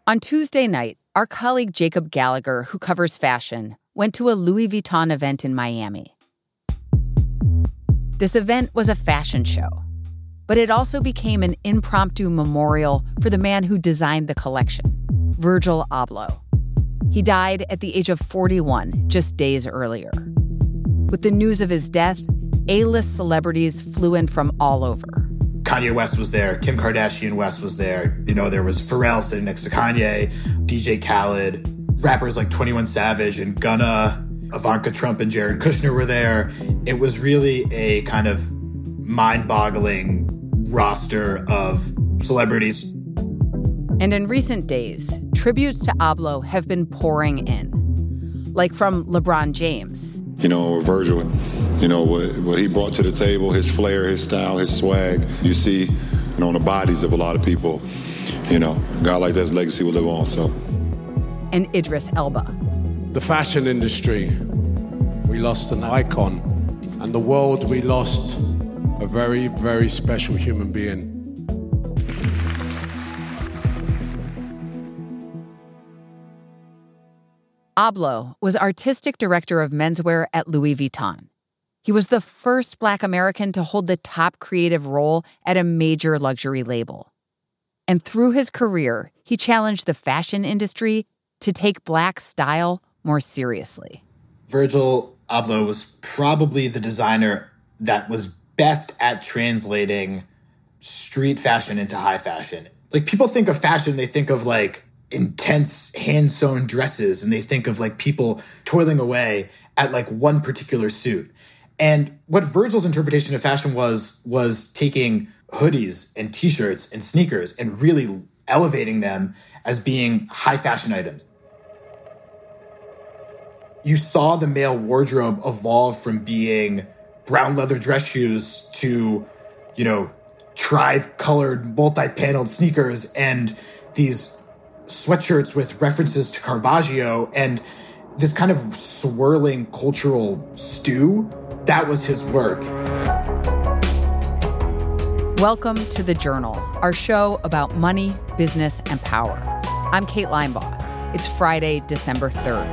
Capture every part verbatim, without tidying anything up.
On Tuesday night, our colleague Jacob Gallagher, who covers fashion, went to a Louis Vuitton event in Miami. This event was a fashion show, but it also became an impromptu memorial for the man who designed the collection, Virgil Abloh. He died at the age of forty-one, just days earlier. With the news of his death, A-list celebrities flew in from all over. Kanye West was there. Kim Kardashian West was there. You know, there was Pharrell sitting next to Kanye, D J Khaled, rappers like twenty-one Savage and Gunna, Ivanka Trump and Jared Kushner were there. It was really a kind of mind-boggling roster of celebrities. And in recent days, tributes to Abloh have been pouring in, like from LeBron James. You know, Virgil, you know, what, what he brought to the table, his flair, his style, his swag, you see, you know, on the bodies of a lot of people. You know, a guy like that's legacy will live on, so. And Idris Elba. The fashion industry, we lost an icon. And the world, we lost a very, very special human being. Abloh was artistic director of menswear at Louis Vuitton. He was the first Black American to hold the top creative role at a major luxury label. And through his career, he challenged the fashion industry to take Black style more seriously. Virgil Abloh was probably the designer that was best at translating street fashion into high fashion. Like, people think of fashion, they think of like intense hand-sewn dresses, and they think of like people toiling away at like one particular suit. And what Virgil's interpretation of fashion was, was taking hoodies and t-shirts and sneakers and really elevating them as being high fashion items. You saw the male wardrobe evolve from being brown leather dress shoes to, you know, tribe-colored, multi-paneled sneakers and these sweatshirts with references to Caravaggio and this kind of swirling cultural stew. That was his work. Welcome to The Journal, our show about money, business, and power. I'm Kate Linebaugh. It's Friday, December third.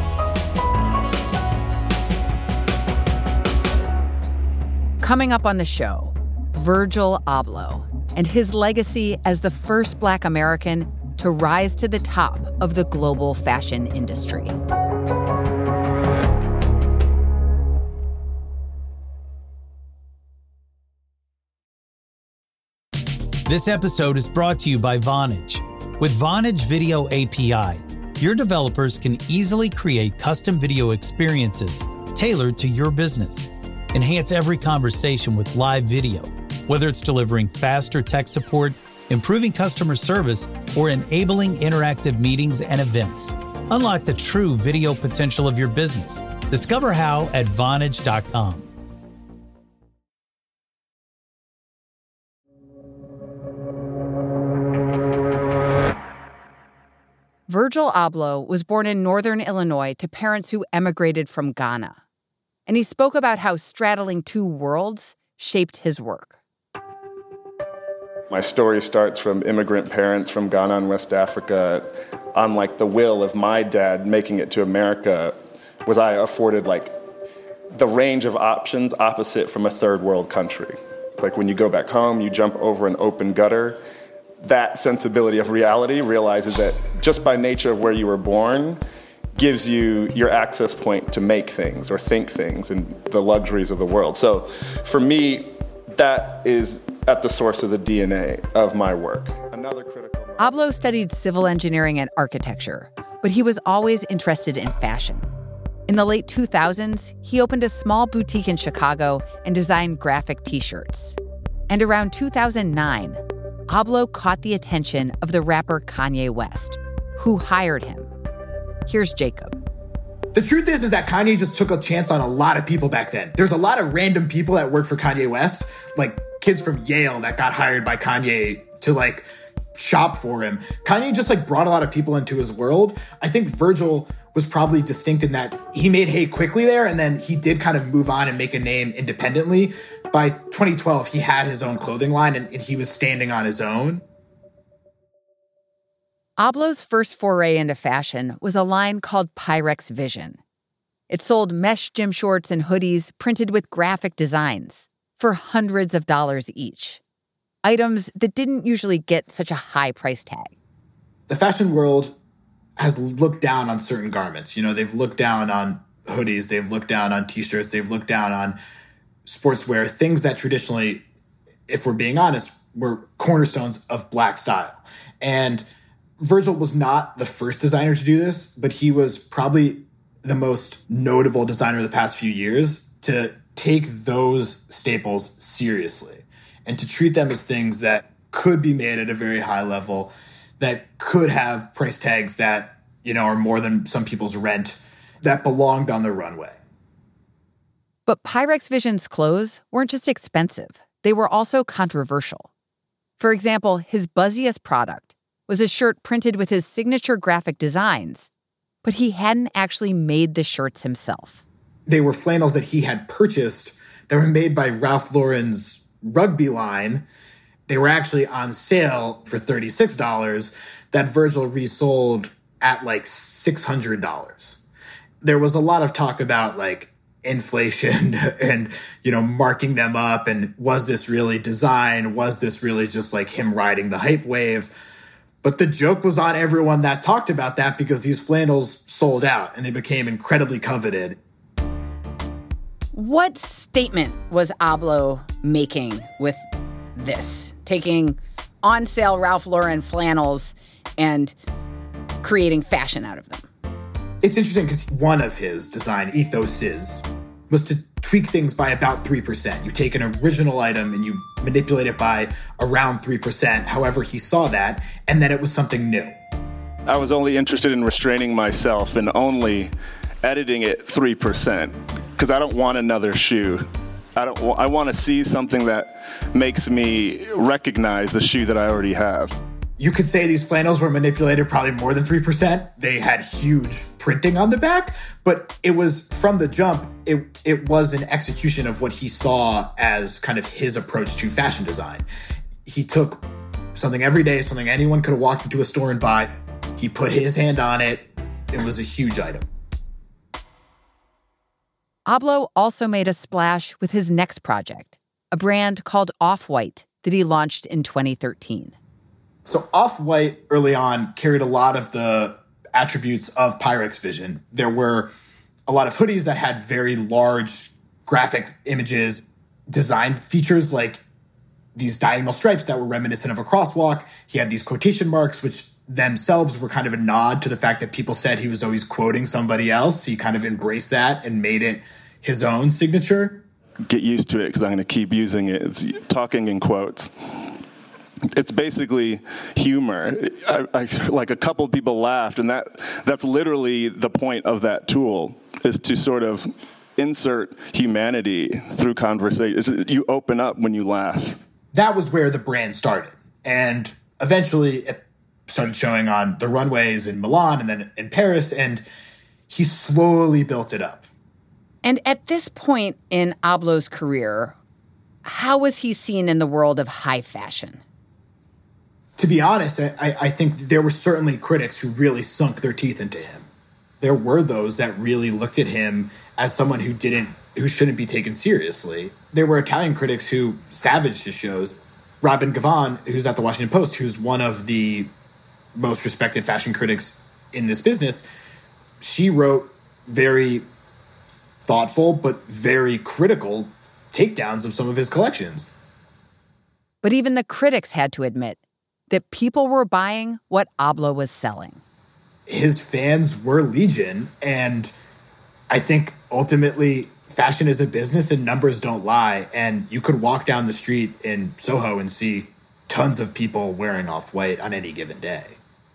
Coming up on the show, Virgil Abloh and his legacy as the first Black American to rise to the top of the global fashion industry. This episode is brought to you by Vonage. With Vonage Video A P I, your developers can easily create custom video experiences tailored to your business. Enhance every conversation with live video, whether it's delivering faster tech support, improving customer service, or enabling interactive meetings and events. Unlock the true video potential of your business. Discover how at Vonage dot com. Virgil Abloh was born in northern Illinois to parents who emigrated from Ghana. And he spoke about how straddling two worlds shaped his work. My story starts from immigrant parents from Ghana and West Africa. On like the will of my dad making it to America, was I afforded like the range of options opposite from a third world country. Like when you go back home, you jump over an open gutter. That sensibility of reality realizes that just by nature of where you were born gives you your access point to make things or think things and the luxuries of the world. So for me, that is at the source of the D N A of my work. Another critical... Abloh studied civil engineering and architecture, but he was always interested in fashion. In the late two thousands, he opened a small boutique in Chicago and designed graphic T-shirts. And around two thousand nine, Abloh caught the attention of the rapper Kanye West, who hired him. Here's Jacob. The truth is, is that Kanye just took a chance on a lot of people back then. There's a lot of random people that worked for Kanye West, like kids from Yale that got hired by Kanye to like shop for him. Kanye just like brought a lot of people into his world. I think Virgil was probably distinct in that he made hay quickly there, and then he did kind of move on and make a name independently. By twenty twelve, he had his own clothing line and, and he was standing on his own. Abloh's first foray into fashion was a line called Pyrex Vision. It sold mesh gym shorts and hoodies printed with graphic designs for hundreds of dollars each. Items that didn't usually get such a high price tag. The fashion world has looked down on certain garments. You know, they've looked down on hoodies, they've looked down on t-shirts, they've looked down on sportswear, things that traditionally, if we're being honest, were cornerstones of Black style. And Virgil was not the first designer to do this, but he was probably the most notable designer of the past few years to take those staples seriously and to treat them as things that could be made at a very high level, that could have price tags that, you know, are more than some people's rent, that belonged on the runway. But Pyrex Vision's clothes weren't just expensive. They were also controversial. For example, his buzziest product was a shirt printed with his signature graphic designs, but he hadn't actually made the shirts himself. They were flannels that he had purchased that were made by Ralph Lauren's rugby line. They were actually on sale for thirty-six dollars that Virgil resold at like six hundred dollars. There was a lot of talk about like inflation and, you know, marking them up. And was this really design? Was this really just like him riding the hype wave? But the joke was on everyone that talked about that because these flannels sold out and they became incredibly coveted. What statement was Abloh making with this? Taking on-sale Ralph Lauren flannels and creating fashion out of them? It's interesting because one of his design ethoses was to tweak things by about three percent. You take an original item and you manipulate it by around three percent. However, he saw that, and then it was something new. I was only interested in restraining myself and only editing it three percent because I don't want another shoe. I don't. I want to see something that makes me recognize the shoe that I already have. You could say these flannels were manipulated probably more than three percent. They had huge printing on the back, but it was from the jump, it, it was an execution of what he saw as kind of his approach to fashion design. He took something every day, something anyone could have walked into a store and buy. He put his hand on it. It was a huge item. Abloh also made a splash with his next project, a brand called Off-White that he launched in twenty thirteen. So Off-White early on carried a lot of the attributes of Pyrex Vision. There were a lot of hoodies that had very large graphic images, design features like these diagonal stripes that were reminiscent of a crosswalk. He had these quotation marks, which themselves were kind of a nod to the fact that people said he was always quoting somebody else. He kind of embraced that and made it his own signature. Get used to it because I'm going to keep using it. It's talking in quotes. It's basically humor. I, I, like a couple of people laughed, and that that's literally the point of that tool, is to sort of insert humanity through conversation. You open up when you laugh. That was where the brand started. And eventually it started showing on the runways in Milan and then in Paris, and he slowly built it up. And at this point in Abloh's career, how was he seen in the world of high fashion? To be honest, I, I think there were certainly critics who really sunk their teeth into him. There were those that really looked at him as someone who didn't, who shouldn't be taken seriously. There were Italian critics who savaged his shows. Robin Gavin, who's at the Washington Post, who's one of the most respected fashion critics in this business, she wrote very thoughtful but very critical takedowns of some of his collections. But even the critics had to admit that people were buying what Abloh was selling. His fans were legion, and I think ultimately fashion is a business and numbers don't lie, and you could walk down the street in Soho and see tons of people wearing Off-White on any given day.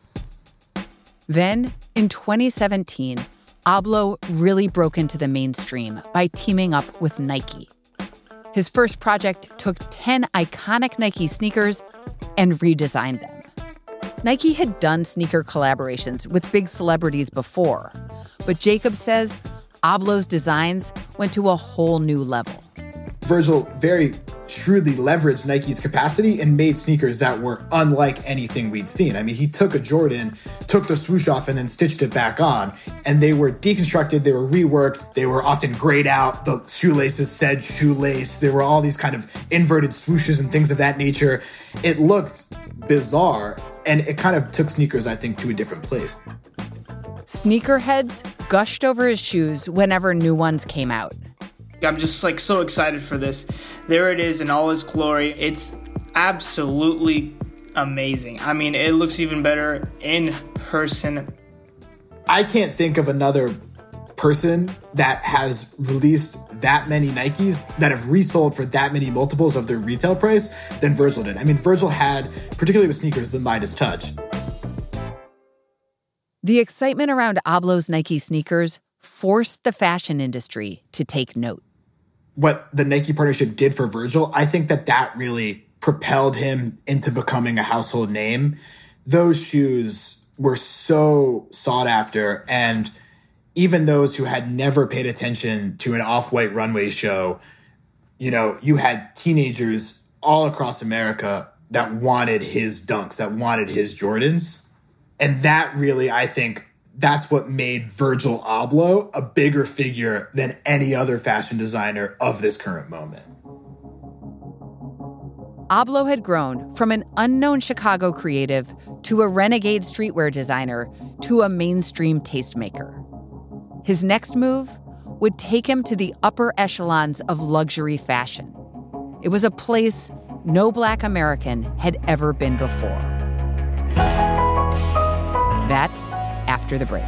Then, in twenty seventeen, Abloh really broke into the mainstream by teaming up with Nike. His first project took ten iconic Nike sneakers and redesigned them. Nike had done sneaker collaborations with big celebrities before, but Jacob says Abloh's designs went to a whole new level. Virgil very shrewdly leveraged Nike's capacity and made sneakers that were unlike anything we'd seen. I mean, he took a Jordan, took the swoosh off, and then stitched it back on. And they were deconstructed, they were reworked, they were often grayed out. The shoelaces said shoelace. There were all these kind of inverted swooshes and things of that nature. It looked bizarre, and it kind of took sneakers, I think, to a different place. Sneakerheads gushed over his shoes whenever new ones came out. I'm just like so excited for this. There it is in all its glory. It's absolutely amazing. I mean, it looks even better in person. I can't think of another person that has released that many Nikes that have resold for that many multiples of their retail price than Virgil did. I mean, Virgil had, particularly with sneakers, the Midas touch. The excitement around Abloh's Nike sneakers forced the fashion industry to take note. What the Nike partnership did for Virgil, I think that that really propelled him into becoming a household name. Those shoes were so sought after, and even those who had never paid attention to an Off-White runway show, you know, you had teenagers all across America that wanted his dunks, that wanted his Jordans. And that really, I think, that's what made Virgil Abloh a bigger figure than any other fashion designer of this current moment. Abloh had grown from an unknown Chicago creative to a renegade streetwear designer to a mainstream tastemaker. His next move would take him to the upper echelons of luxury fashion. It was a place no Black American had ever been before. That's after the break.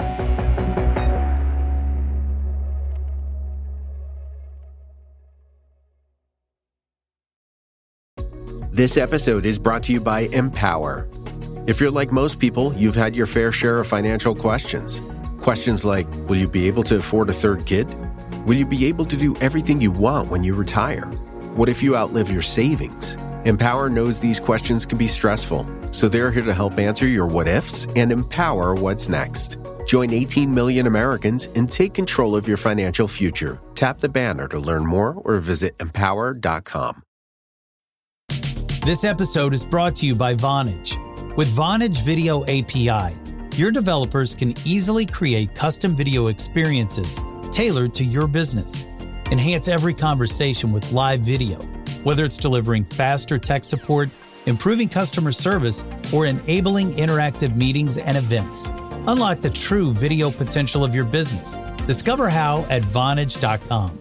This episode is brought to you by Empower. If you're like most people, you've had your fair share of financial questions. Questions like, will you be able to afford a third kid? Will you be able to do everything you want when you retire? What if you outlive your savings? Empower knows these questions can be stressful, so they're here to help answer your what-ifs and empower what's next. Join eighteen million Americans and take control of your financial future. Tap the banner to learn more or visit empower dot com. This episode is brought to you by Vonage. With Vonage Video A P I, your developers can easily create custom video experiences tailored to your business. Enhance every conversation with live video, whether it's delivering faster tech support, improving customer service, or enabling interactive meetings and events. Unlock the true video potential of your business. Discover how at vonage dot com.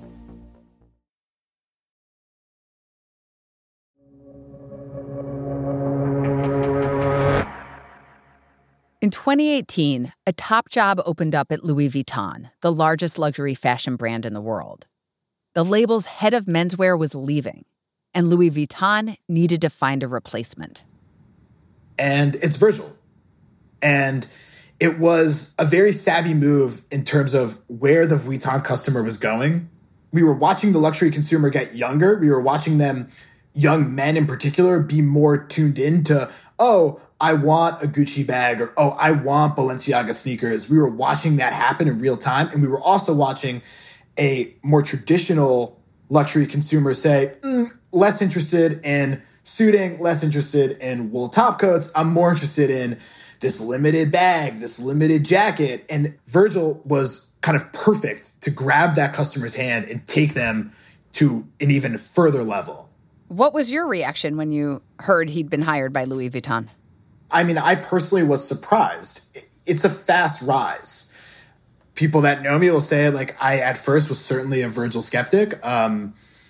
In twenty eighteen, a top job opened up at Louis Vuitton, the largest luxury fashion brand in the world. The label's head of menswear was leaving, and Louis Vuitton needed to find a replacement. And it's Virgil. And it was a very savvy move in terms of where the Vuitton customer was going. We were watching the luxury consumer get younger. We were watching them, young men in particular, be more tuned into, oh, I want a Gucci bag, or, oh, I want Balenciaga sneakers. We were watching that happen in real time. And we were also watching a more traditional luxury consumer say, mm, less interested in suiting, less interested in wool top coats. I'm more interested in this limited bag, this limited jacket. And Virgil was kind of perfect to grab that customer's hand and take them to an even further level. What was your reaction when you heard he'd been hired by Louis Vuitton? I mean, I personally was surprised. It's a fast rise. People that know me will say, like, I at first was certainly a Virgil skeptic. Um,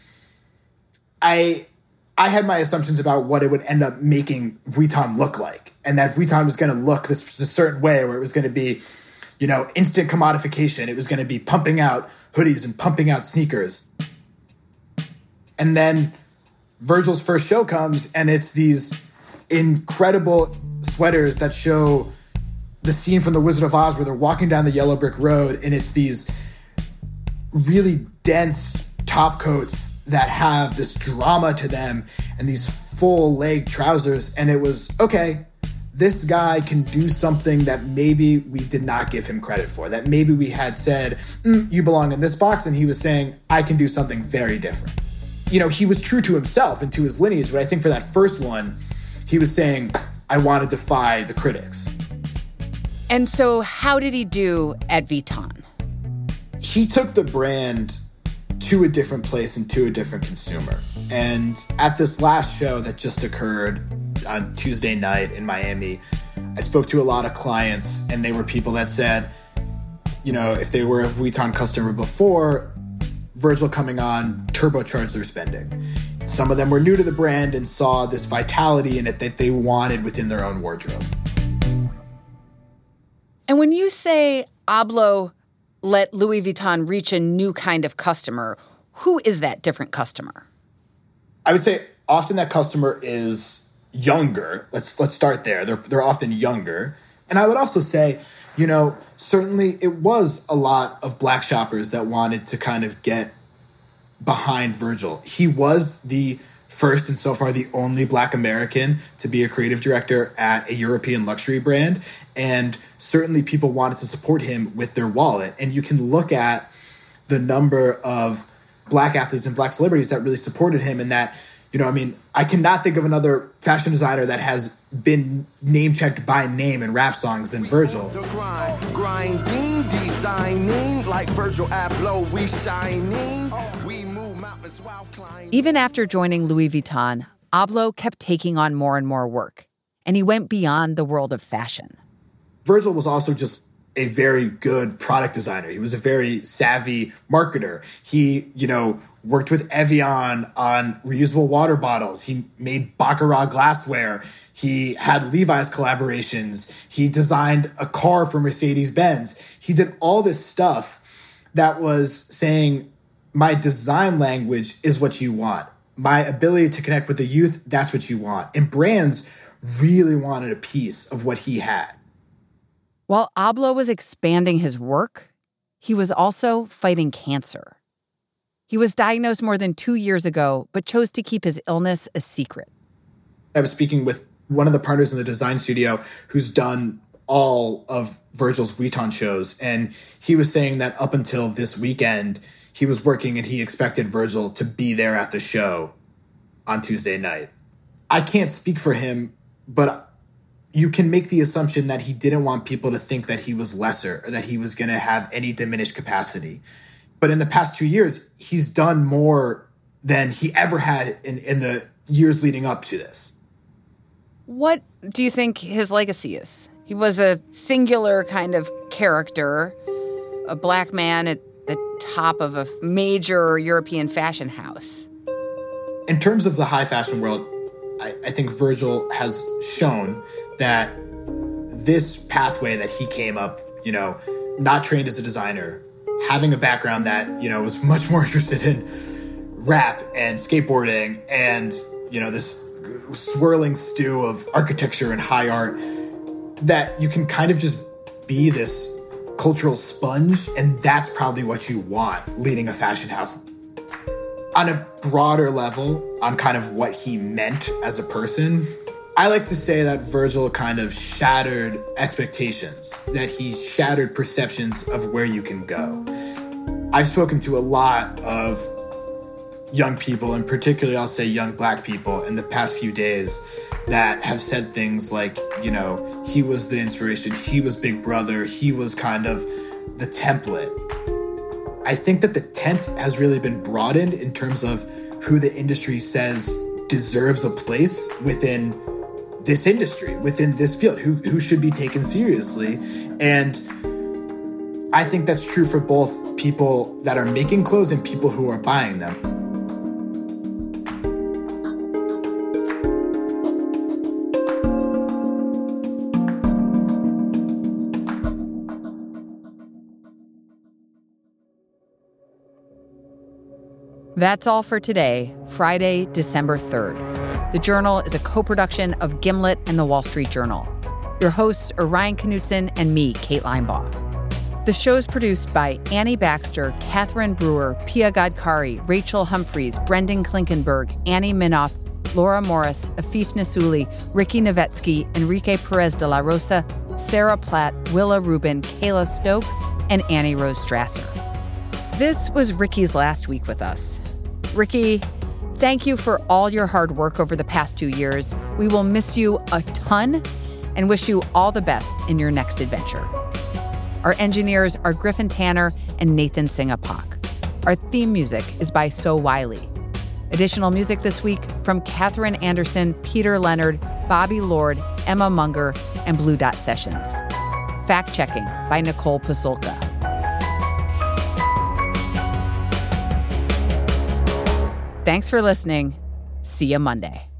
I I had my assumptions about what it would end up making Vuitton look like, and that Vuitton was going to look this, this certain way, where it was going to be, you know, instant commodification. It was going to be pumping out hoodies and pumping out sneakers. And then Virgil's first show comes, and it's these incredible sweaters that show the scene from The Wizard of Oz where they're walking down the yellow brick road, and it's these really dense top coats that have this drama to them and these full leg trousers. And it was, okay, this guy can do something that maybe we did not give him credit for, that maybe we had said, mm, you belong in this box. And he was saying, I can do something very different. you know, he was true to himself and to his lineage, but I think for that first one, he was saying, I want to defy the critics. And so how did he do at Vuitton? He took the brand to a different place and to a different consumer. And at this last show that just occurred on Tuesday night in Miami, I spoke to a lot of clients, and they were people that said, you know, if they were a Vuitton customer before, Virgil coming on turbocharged their spending. Some of them were new to the brand and saw this vitality in it that they wanted within their own wardrobe. And when you say Abloh let Louis Vuitton reach a new kind of customer, who is that different customer? I would say often that customer is younger. Let's let's start there. They're they're often younger. And I would also say, you know, certainly it was a lot of Black shoppers that wanted to kind of get behind Virgil. He was the first and so far the only Black American to be a creative director at a European luxury brand. And certainly people wanted to support him with their wallet. And you can look at the number of Black athletes and Black celebrities that really supported him, and that, you know, I mean, I cannot think of another fashion designer that has been name-checked by name in rap songs than Virgil. The grind, grinding, designing, like Virgil Abloh, we shining. We move mountains while climbing. Even after joining Louis Vuitton, Abloh kept taking on more and more work, and he went beyond the world of fashion. Virgil was also just a very good product designer. He was a very savvy marketer. He, you know, worked with Evian on reusable water bottles. He made Baccarat glassware. He had Levi's collaborations. He designed a car for Mercedes-Benz. He did all this stuff that was saying, my design language is what you want. My ability to connect with the youth, that's what you want. And brands really wanted a piece of what he had. While Abloh was expanding his work, he was also fighting cancer. He was diagnosed more than two years ago, but chose to keep his illness a secret. I was speaking with one of the partners in the design studio who's done all of Virgil's Vuitton shows, and he was saying that up until this weekend, he was working and he expected Virgil to be there at the show on Tuesday night. I can't speak for him, but you can make the assumption that he didn't want people to think that he was lesser or that he was going to have any diminished capacity. But in the past two years, he's done more than he ever had in, in the years leading up to this. What do you think his legacy is? He was a singular kind of character, a Black man at the top of a major European fashion house. In terms of the high fashion world, I, I think Virgil has shown that this pathway that he came up, you know, not trained as a designer, having a background that, you know, was much more interested in rap and skateboarding and, you know, this swirling stew of architecture and high art, that you can kind of just be this cultural sponge, and that's probably what you want leading a fashion house. On a broader level, on kind of what he meant as a person, I like to say that Virgil kind of shattered expectations, that he shattered perceptions of where you can go. I've spoken to a lot of young people, and particularly I'll say young Black people in the past few days, that have said things like, you know, he was the inspiration, he was Big Brother, he was kind of the template. I think that the tent has really been broadened in terms of who the industry says deserves a place within this industry, within this field, who, who should be taken seriously. And I think that's true for both people that are making clothes and people who are buying them. That's all for today, Friday, December third. The Journal is a co-production of Gimlet and The Wall Street Journal. Your hosts are Ryan Knutson and me, Kate Linebaugh. The show's produced by Annie Baxter, Catherine Brewer, Pia Godkari, Rachel Humphreys, Brendan Klinkenberg, Annie Minoff, Laura Morris, Afif Nasuli, Ricky Novetsky, Enrique Perez de la Rosa, Sarah Platt, Willa Rubin, Kayla Stokes, and Annie Rose Strasser. This was Ricky's last week with us. Ricky, Thank you for all your hard work over the past two years. We will miss you a ton and wish you all the best in your next adventure. Our engineers are Griffin Tanner and Nathan Singapak. Our theme music is by So Wiley. Additional music this week from Catherine Anderson, Peter Leonard, Bobby Lord, Emma Munger, and Blue Dot Sessions. Fact-checking by Nicole Pasulka. Thanks for listening. See you Monday.